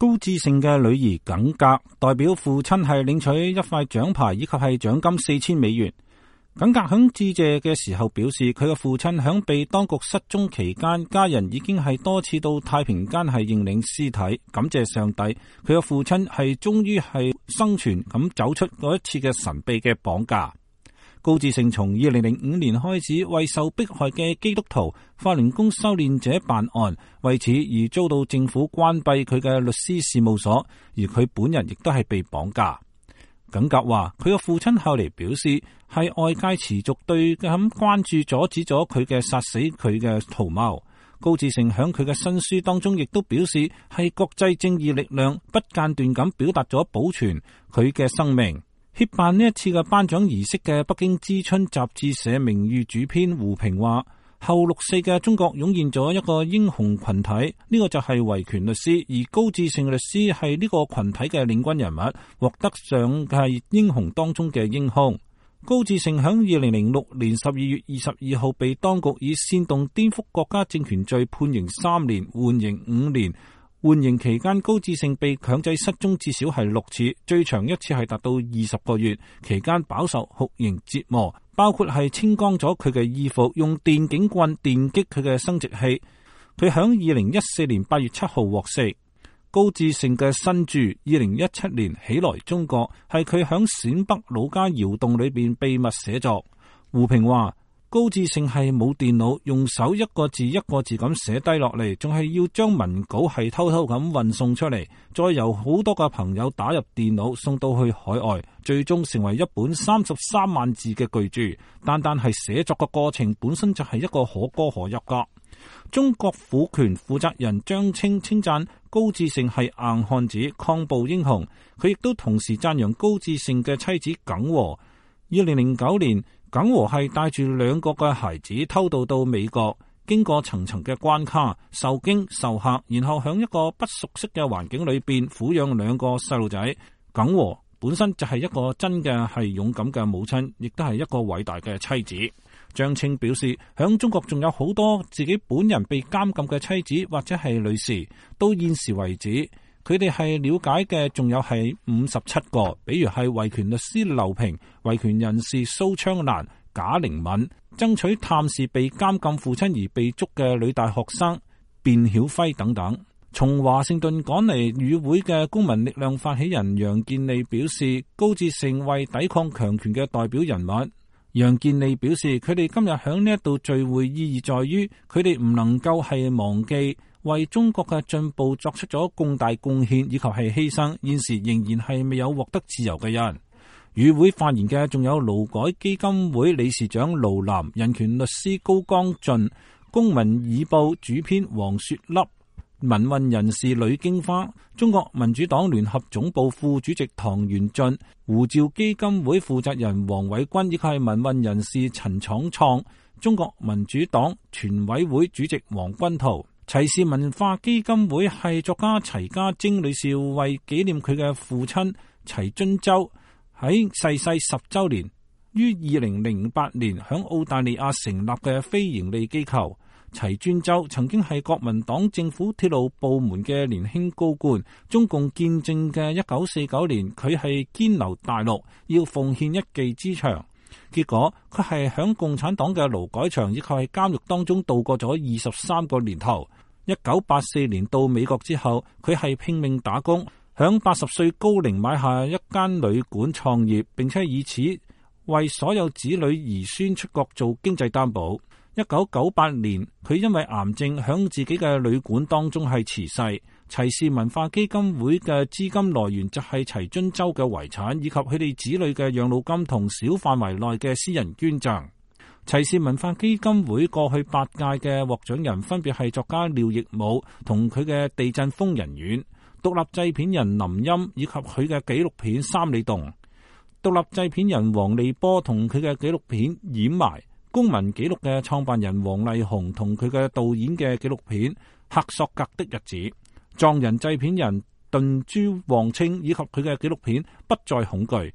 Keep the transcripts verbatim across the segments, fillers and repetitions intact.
高志勝嘅女兒耿格代表父親係領取一塊獎牌以及係獎金四千美元。耿格響致謝嘅時候表示，佢嘅父親響被當局失蹤期間，家人已經係多次到太平間係認領屍體，感謝上帝，佢嘅父親係終於係生存咁走出嗰一次嘅神秘嘅綁架。高志勝從二零零五年開始為受迫害嘅基督徒、法輪功修煉者辦案，為此而遭到政府關閉佢嘅律師事務所，而佢本人亦都係被綁架。耿格話佢嘅父親後嚟表示，係外界持續對咁關注，阻止咗佢嘅殺死佢嘅圖謀。高志勝響佢嘅新書當中亦都表示，係國際正義力量不間斷咁表達咗保存佢嘅生命。協辦呢一次嘅頒獎儀式嘅北京知春雜誌社名譽主編胡平話，後六四嘅中國湧現咗一個英雄群體，呢、這個就係維權律師，而高志勝律師係呢個群體嘅領軍人物，獲得上係英雄當中嘅英雄。高志勝響二零零六年十二月二十二號被當局以煽動顛覆國家政權罪判刑三年，緩刑五年。緩刑期間，高志勝被強制失蹤至少係六次，最長一次係達到二十個月，期間飽受酷刑折磨，包括係清光咗佢嘅衣服，用電警棍電擊佢嘅生殖器。佢響二零一四年八月七號獲釋。高志勝嘅新著二零一七年起來中國係佢響陝北老家窑洞裏邊秘密寫作。胡平話，高志勝係冇電腦，用手一個字一個字咁寫低落嚟，仲係要將文稿係偷偷咁運送出嚟，再由好多個朋友打入電腦送到去海外，最終成為一本三十三萬字嘅巨著。單單係寫作嘅過程本身就係一個可歌可泣噶。中國婦權負責人張青稱讚高志勝係硬漢子、抗暴英雄，佢亦都同時讚揚高志勝嘅妻子耿和。二零零九年，耿和係帶住兩個嘅孩子偷渡到美國，經過層層嘅關卡，受驚受嚇，然後喺一個不熟悉嘅環境裏邊撫養兩個細路仔。耿和本身就係一個真嘅係勇敢嘅母親，亦都係一個偉大嘅妻子。張青表示，響中國仲有好多自己本人被監禁嘅妻子或者係女士，到現時為止，佢哋係了解嘅仲有係五十七個，比如係維權律師劉平、維權人士蘇昌蘭、賈玲敏、爭取探視被監禁父親而被捉嘅女大學生卞曉輝等等。從華盛頓趕嚟與會嘅公民力量發起人楊健利表示，高志勝為抵抗強權嘅代表人物。楊健利表示，佢哋今日響呢一度聚會意義在於，佢哋唔能夠係忘記為中國嘅進步作出咗更大貢獻以及係犧牲，現時仍然係未有獲得自由嘅人。與會發言嘅仲有勞改基金會理事長盧南、人權律師高江俊、公民議報主編黃雪粒、民運人士呂京花、中國民主黨聯合總部副主席唐元俊、胡照基金會負責人黃偉軍，以及係民運人士陳闖創、中國民主黨全委會主席黃君濤。齊氏文化基金會係作家齊家晶女士為紀念佢嘅父親齊津洲喺逝世十周年，於二零零八年響澳大利亞成立嘅非營利機構。齊津洲曾經係國民黨政府鐵路部門嘅年輕高官，中共建政嘅一九四九年，佢係堅留大陸，要奉獻一技之長。結果佢係響共產黨嘅勞改場以及係監獄當中度過咗二十三個年頭。一九八四年到美國之後，佢係拼命打工，響八十歲高齡買下一間旅館創業，並且以此為所有子女兒孫出國做經濟擔保。一九九八年，佢因為癌症響自己嘅旅館當中係辭世。齊氏文化基金會嘅資金來源就係齊津洲嘅遺產，以及佢哋子女嘅養老金同小範圍內嘅私人捐贈。齊氏文化基金會過去八屆嘅獲獎人分別係作家廖亦武同佢嘅地震瘋人院，獨立製片人林欽以及佢嘅紀錄片三里洞，獨立製片人黃利波同佢嘅紀錄片掩埋，公民紀錄嘅創辦人黃麗紅同佢嘅導演嘅紀錄片《赫索格的日子》，藏人製片人頓珠旺清以及佢嘅紀錄片《不再恐懼》，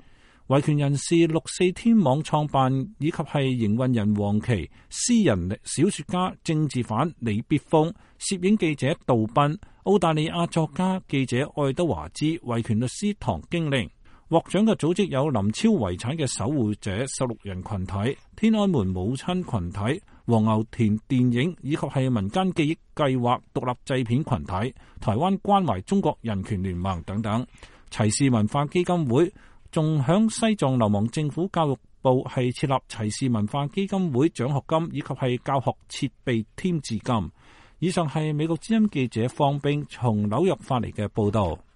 維權人士六四天網創辦以及係營運人黃琦、詩人小說家政治犯李必峰、攝影記者杜賓、澳大利亞作家記者愛德華茲、維權律師唐經玲。獲獎嘅組織有林超遺產嘅守護者十六人群體、天安門母親群體、黃牛田電影以及係民間記憶計劃獨立製片群體、台灣關懷中國人權聯盟等等。齊氏文化基金會仲響西藏流亡政府教育部係設立齊氏文化基金會獎學金以及係教學設備添置金。以上係美國之音記者方冰從紐約發嚟嘅報道。